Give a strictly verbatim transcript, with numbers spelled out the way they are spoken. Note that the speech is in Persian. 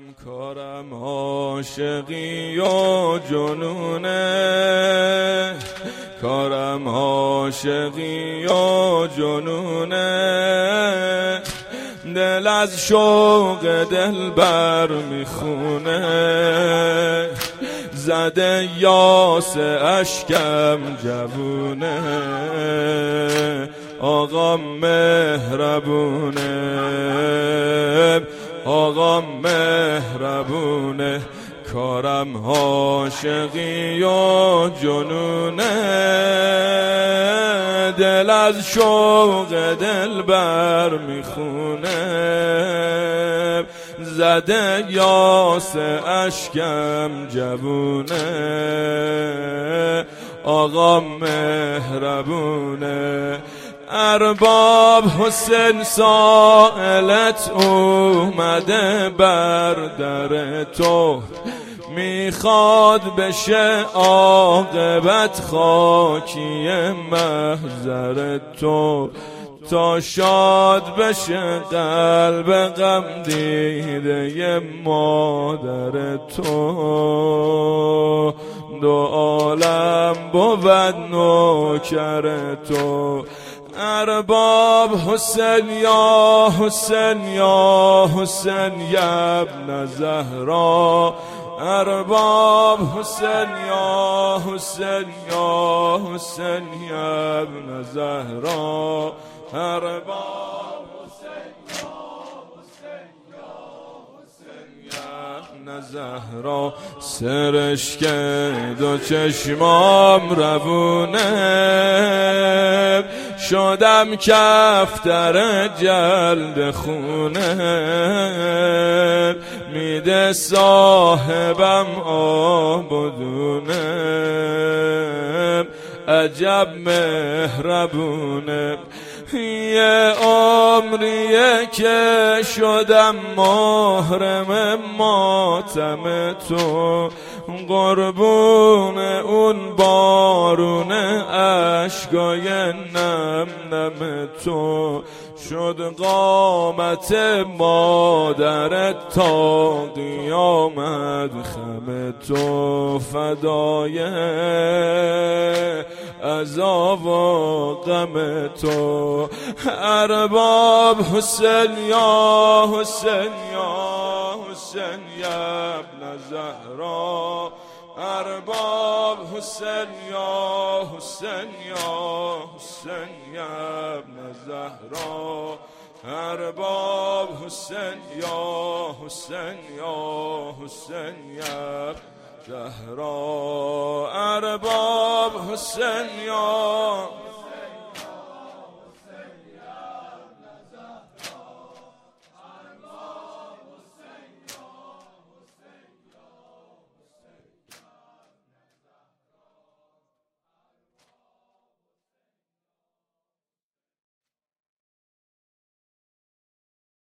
کارم عاشقی و جنونه، کارم عاشقی و جنونه، دل از شوق دلبر میخونه، زده یاس اشکم جوونه، آقا مهربونه، آقا مهربونه، کارم عاشقی و جنونه، دل از شوق دلبر میخونه، زده یاس اشکم جوونه، آقا مهربونه. ارباب حسین سائلت اومده بر در تو، میخواد بشه عاقبت خاکی محضر تو، تا شاد بشه قلب غم دیده مادر تو، دو عالم بود نوکر تو. ارباب حسین یا حسین یا حسین یا ابن زهرا، ارباب حسین یا حسین یا حسین یا ابن زهرا، ارباب حسین یا حسین یا حسین یا ابن زهرا. سرشک دو چشمام روونه، شدم کفتر جلد خونه، میده صاحبم آبدونه، عجب مهربونه. یه عمریه که شدم محرم ماتم تو، قربون اون بارون اشکای نم نم تو، شد قامت مادرت تا قیامت خم تو، فدای عذاب و غم تو. ارباب حسین یا حسین یا حسین یا ابن زهرا، ارباب حسین یا حسین یا حسین یا ابن زهرا، ارباب حسین یا حسین یا حسین یا زهرا، ارباب حسین یا